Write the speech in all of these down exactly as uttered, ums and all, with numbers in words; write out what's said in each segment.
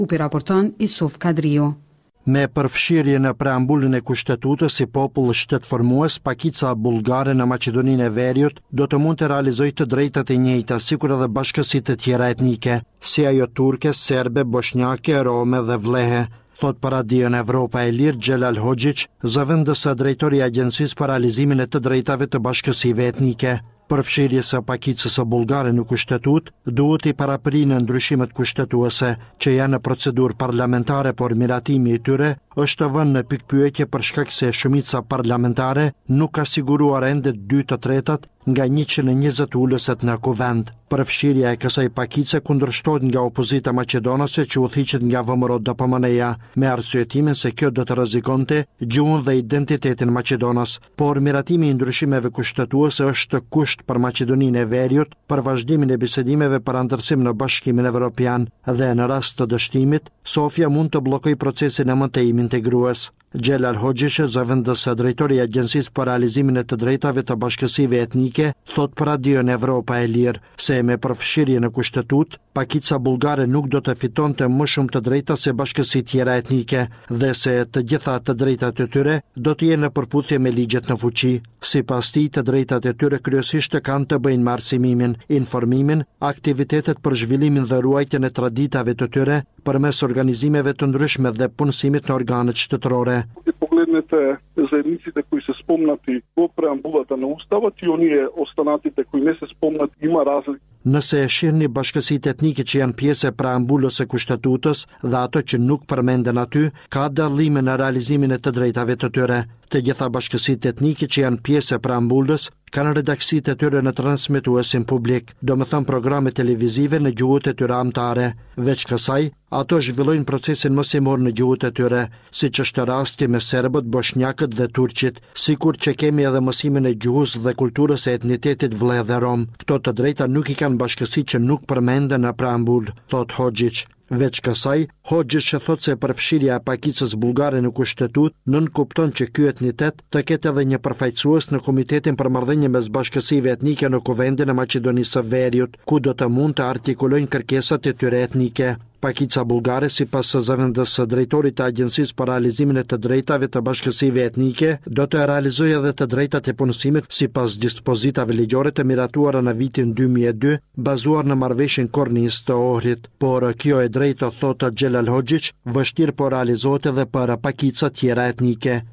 U pi raporton Isuf Kadriu. Me përfshirje në preambullin e kushtetutës si popull shtetëformues, pakica bullgare në Maqedoninë e Veriut do të mund të realizojë të drejtat e njëjta, sikur edhe bashkësitë të tjera etnike, si ajo turke, serbe, bosnjake, rome dhe vlehe. Thot për Radion Evropa e Lirë Xhelal Hoxhić, zëvendës së drejtori i Agjencisë për realizimin e të drejtave të bashkësive etnike. Përfshirje së pakicës së bullgare në kushtetut duhet i paraprinë ndryshimet kushtetuese që janë në procedurë parlamentare, por miratimi i tyre është vënë në pikpyetje për shkak se shumica parlamentare nuk ka siguruar ende dy të tretat nga njëqind e njëzet ulëset në kuvend. Përfshirja e kësaj pakice kundërshtohet nga opozita maqedonase që udhëhiqet nga V M R O D P M N-ja me arsyetimin se kjo do të rrezikonte gjuhën dhe identitetin maqedonas, por miratimi i ndryshimeve kushtetuese është kusht për Maqedoninë e Veriut për vazhdimin e bisedimeve për anëtarësim në Bashkimin Evropian dhe në rast të dështimit, Sofia mund të bllokojë procesin e mëtejimit integrues. Xhelal Hoxhić, zëvendës së drejtori i Agjencisë për realizimin e të drejtave të bashkësive etnike, thot për Radion Evropa e Lirë se me përfshirje në kushtetut, pakica bullgare nuk do të fitonte më shumë të drejta se bashkësitë tjera etnike dhe se të gjitha të drejtat e tyre do të jenë në përputhje me ligjet në fuqi. Sipas tij, të drejtat e tyre kryesisht kanë të bëjnë me arsimimin, informimin, aktivitetet për zhvillimin dhe ruajtjen e traditave të tyre përmes organizimeve të ndryshme dhe punësimit në organet shtetërore. Погледнете заедниците кои се спомнати во преамбулата на Уставот и оние останатите кои не се спомнат, има разлика. Nëse e shihni bashkësitë etnike që janë pjesë e preambullës së kushtetutës dhe ato që nuk përmenden aty, ka dallime në realizimin e të drejtave të tyre. Të gjitha bashkësitë etnike që janë pjesë e preambullës kanë redaksitë e tyre në transmetuesin publik, domethënë programe televizive në gjuhët e tyre anëtare. Veç kësaj, ato zhvillojnë procesin mësimor në gjuhët e tyre, siç është rasti me serbët, bosnjakët dhe turqit, sikur që kemi edhe mësimin e gjuhës dhe kulturës së etnitetit vlleh dhe rom. Këto të drejta nuk i kanë bashkësitë që nuk përmenden në preambull, thot Hoxhić. Veç kësaj, Hoxhić thot se përfshirja e pakicës bullgare në kushtetut nën kupton që ky etnitet të ketë edhe një përfaqësues në Komitetin për Marrëdhënie mes Bashkësive Etnike në Kuvendin e Maqedonisë së Veriut, ku do të mund të artikulojnë kërkesat e tyre etnike. Pakica bullgare, sipas së zëvendës së drejtorit të Agjencisë për realizimin e të drejtave të bashkësive etnike, do të realizojë edhe të drejtat e punësimit sipas dispozitave ligjore të miratuara në vitin dy mijë e dy, bazuar në marrëveshjen Kornis të Ohrit. Por kjo e drejtë, thotë Xhelal Hoxhić, vështirë po realizohet edhe për pakica tjera etnike.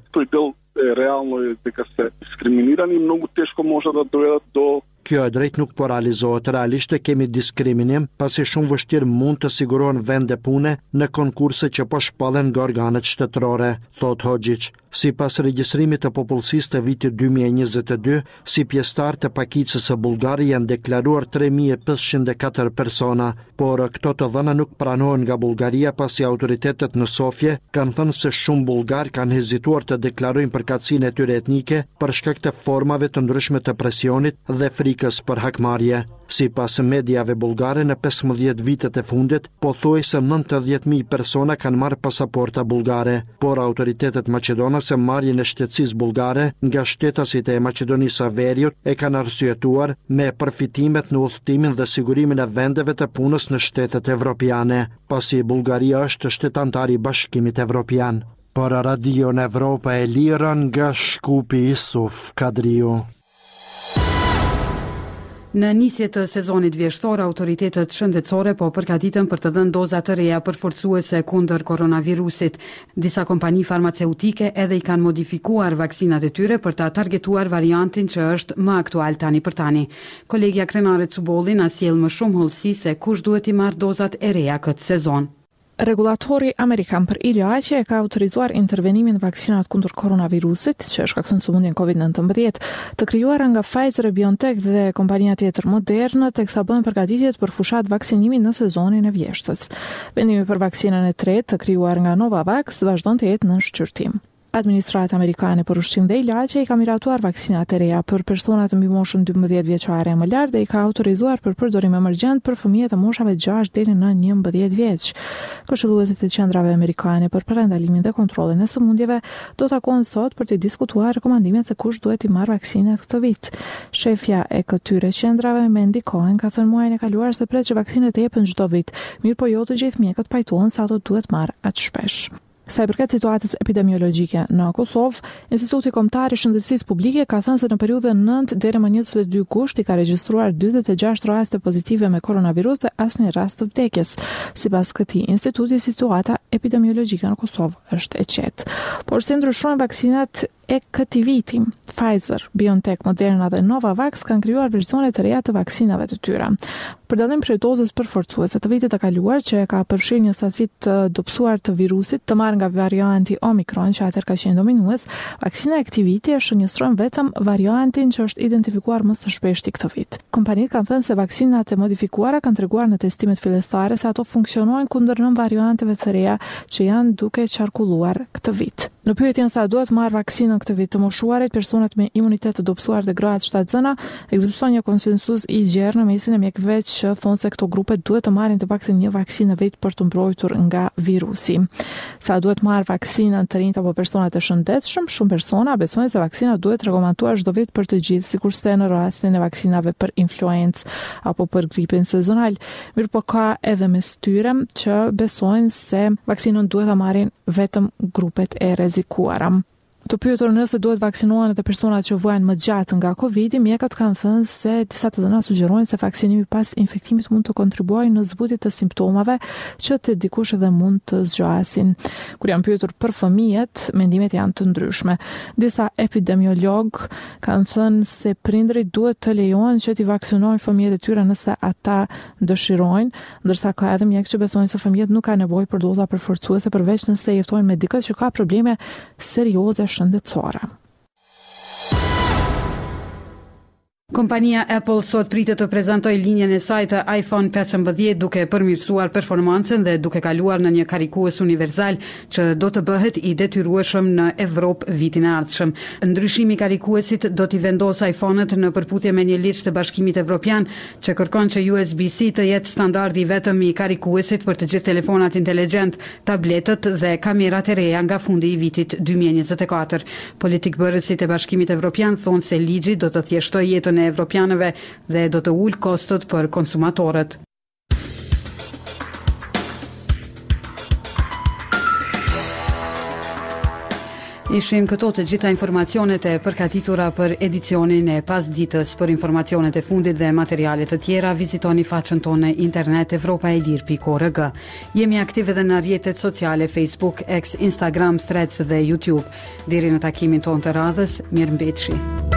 Реално е дека се дискриминирани, многу тешко може да дојдат до. Kjo e drejt nuk po realizohet. Realisht kemi diskriminim, pasi shumë vështirë mund të sigurohen vende pune në konkurse që po shpallen nga organet shtetërore, thot Hoxhić. Sipas regjistrimit të popullsisë të vitit dy mijë e njëzet e dy, si pjesëtar të pakicës së Bullgarisë janë deklaruar tre mijë e pesëqind e katër persona, por këto të dhëna nuk pranohen nga Bullgaria pasi autoritetet në Sofje kanë thënë se shumë bullgar kanë hezituar të deklarojnë përkatësinë e tyre etnike për shkak të formave të ndryshme të presionit dhe frikës për hakmarrje. Sipas mediave bullgare, në pesëmbëdhjetë vitet e fundit, pothuajse nëntëdhjetë mijë persona kanë marrë pasaporta bullgare, por autoritetet maqedonase marrjen e shtetësisë bullgare nga shtetasit e Maqedonisë së Veriut e kanë arsyetuar me përfitimet në udhëtimin dhe sigurimin e vendeve të punës në shtetet evropiane, pasi Bullgaria është shtet antar i Bashkimit Evropian. Për Radion Evropa e Lirë nga Shkupi, Isuf Kadriu. Në nisje të sezonit vjeshtor, autoritetet shëndetësore po përgatiten për të dhënë doza të reja përforcuese kundër koronavirusit. Disa kompani farmaceutike edhe i kanë modifikuar vaksinat e tyre për ta targetuar variantin që është më aktual tani për tani. Kolegja krenare Cubolli na sjell më shumë hollësi se kush duhet i marrë dozat e reja këtë sezon. Regulatori Amerikan për I L A që e ka autorizuar intervenimin vaksinat kundër koronavirusit, që është shkakton sëmundjen kovid nëntëmbëdhjetë, të krijuara nga Pfizer, BioNTech dhe kompania tjetër Moderna, teksa bëhen përgatitjet për fushat vaksinimi në sezonin e vjeshtës. Vendimi për vaksinën e tretë të krijuar nga Novavax vazhdon të jetë në shqyrtim. Administrata amerikane për ushqim dhe ilaqe i ka miratuar vaksinat e reja për personat mbi moshën dymbëdhjetë vjeçare e më lart dhe i ka autorizuar për përdorim emergjent për fëmijët e moshave gjashtë deri në njëmbëdhjetë vjeç. Këshilluesit e qendrave amerikane për parandalimin dhe kontrollin e sëmundjeve do takohen sot për të diskutuar rekomandimet se kush duhet i marrë vaksinat këtë vit. Shefja e këtyre qendrave, Mandy Cohen, ka thënë muajin e kaluar se pret që vaksinat të jepen çdo vit, mirë po jo të gjithë mjekët pajtohen se ato duhet marrë aq shpesh. Sa i përket situatës epidemiologjike në Kosovë, Instituti Kombëtar i Shëndetësisë Publike ka thënë se në periudhën nëntë deri më njëzet e dy gusht i ka regjistruar dyzet e gjashtë raste pozitive me koronavirus dhe asnjë rast të vdekjes. Sipas këtij instituti, situata epidemiologjike në Kosovë është e qetë. Por si ndryshojnë vaksinat e këtij viti, Pfizer, BioNTech, Moderna dhe Novavax kanë krijuar versione të reja të vaksinave të tyre. Për dallim prej dozës përforcuese të vitit të kaluar që ka përfshirë një sasi të dobësuar të virusit të marrë nga varianti Omicron që atëherë ka qenë dominues, vaksina e këtij viti e shënjestrojnë vetëm variantin që është identifikuar më së shpeshti këtë vit. Kompanitë kanë thënë se vaksinat e modifikuara kanë treguar në testimet fillestare se ato funksionojnë kundër nën varianteve të reja që janë duke qarkulluar këtë vit. Në pyetjen sa duhet marrë vaksinën këtë vit të moshuarit, personat me imunitet të dobësuar dhe grahat shtatzëna, ekziston një konsensus i gjerë në mesin e mjekëve që thonë se këto grupe duhet të marrin të paktën një vaksinë vit për të mbrojtur nga virusi. Sa duhet marrë vaksinën të rinjt apo personat e shëndetshëm, shumë persona besojnë se vaksina duhet rekomanduar çdo vit për të gjithë, sikurse në rastin e vaksinave për influencë apo për gripin sezonal. Mirë po ka edhe mes tyre që besojnë se vaksinën duhet ta marrin vetëm grupet e rrezikuara. Të pyetur nëse duhet vaksinohen edhe personat që vojnë më gjatë nga Covidi, mjekët kanë thënë se disa të dhëna sugjerojnë se vaksinimi pas infektimit mund të kontribuojë në zbutjen të simptomave që të dikush edhe mund të zgjasin. Kur janë pyetur për fëmijët, mendimet janë të ndryshme. Disa epidemiolog kanë thënë se prindrit duhet të lejohen që t'i vaksinojnë fëmijët e tyre nëse ata dëshirojnë, ndërsa ka edhe mjekë që besojnë se fëmijët nuk kanë nevojë për doza përforcuese përveç nëse jeftojnë me dikë që ka probleme serioze shëndetësore. Kompania Apple sot pritet të prezantojë linjën e saj të iPhone pesëmbëdhjetë duke përmirësuar performancën dhe duke kaluar në një karikues universal që do të bëhet i detyrueshëm në Evropë vitin e ardhshëm. Ndryshimi i karikuesit do t'i vendosë iPhone-et në përputhje me një ligj të Bashkimit Evropian që kërkon që U S B C të jetë standardi vetëm i karikuesit për të gjithë telefonat inteligjent, tabletët dhe kamerat e reja nga fundi i vitit dy mijë e njëzet e katër. Politikbërësit e Bashkimit Evropian thonë se ligji do të thjeshtojë jetën e evropianëve dhe do të ulë kostot për konsumatorët. Ishim këto të gjitha informacionet e përgatitura për edicionin e pasdites. Për informacionet e fundit dhe materialet të tjera, vizitoni faqen tonë në internet evropa e lir pikë org. Jemi aktive edhe në rrjetet sociale Facebook, X, Instagram, Threads dhe YouTube. Deri në takimin tonë të radhës, mirëmbëjtje.